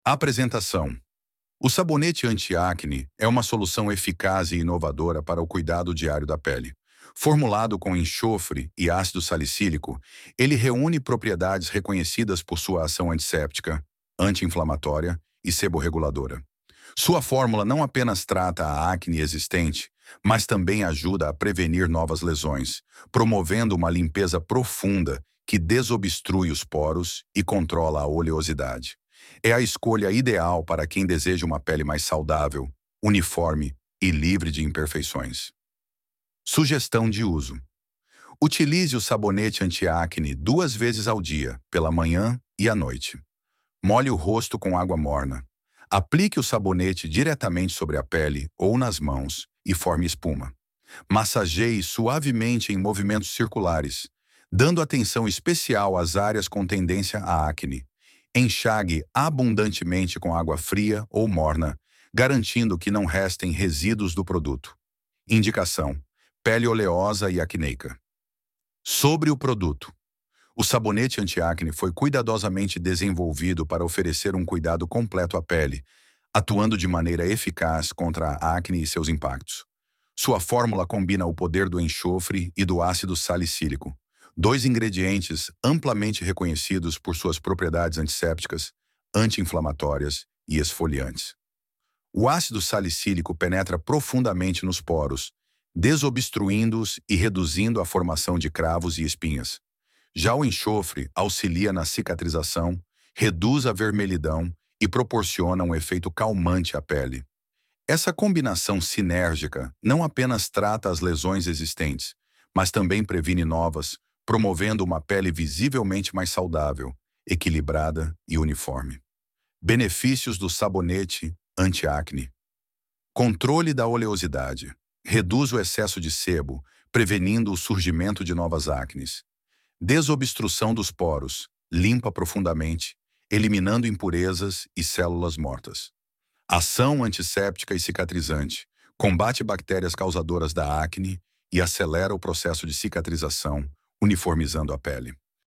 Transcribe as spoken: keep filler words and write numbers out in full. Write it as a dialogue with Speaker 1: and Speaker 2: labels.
Speaker 1: Apresentação. O sabonete anti-acne é uma solução eficaz e inovadora para o cuidado diário da pele. Formulado com enxofre e ácido salicílico, ele reúne propriedades reconhecidas por sua ação antisséptica, anti-inflamatória e seborreguladora. Sua fórmula não apenas trata a acne existente, mas também ajuda a prevenir novas lesões, promovendo uma limpeza profunda que desobstrui os poros e controla a oleosidade. É a escolha ideal para quem deseja uma pele mais saudável, uniforme e livre de imperfeições. Sugestão de uso: utilize o sabonete anti-acne duas vezes ao dia, pela manhã e à noite. Molhe o rosto com água morna. Aplique o sabonete diretamente sobre a pele ou nas mãos e forme espuma. Massageie suavemente em movimentos circulares, dando atenção especial às áreas com tendência à acne. Enxague abundantemente com água fria ou morna, garantindo que não restem resíduos do produto. Indicação: pele oleosa e acneica. Sobre o produto: o sabonete anti-acne foi cuidadosamente desenvolvido para oferecer um cuidado completo à pele, atuando de maneira eficaz contra a acne e seus impactos. Sua fórmula combina o poder do enxofre e do ácido salicílico, dois ingredientes amplamente reconhecidos por suas propriedades antissépticas, anti-inflamatórias e esfoliantes. O ácido salicílico penetra profundamente nos poros, desobstruindo-os e reduzindo a formação de cravos e espinhas. Já o enxofre auxilia na cicatrização, reduz a vermelhidão e proporciona um efeito calmante à pele. Essa combinação sinérgica não apenas trata as lesões existentes, mas também previne novas, promovendo uma pele visivelmente mais saudável, equilibrada e uniforme. Benefícios do sabonete anti-acne: controle da oleosidade. Reduz o excesso de sebo, prevenindo o surgimento de novas acnes. Desobstrução dos poros. Limpa profundamente, eliminando impurezas e células mortas. Ação antisséptica e cicatrizante. Combate bactérias causadoras da acne e acelera o processo de cicatrização, uniformizando a pele.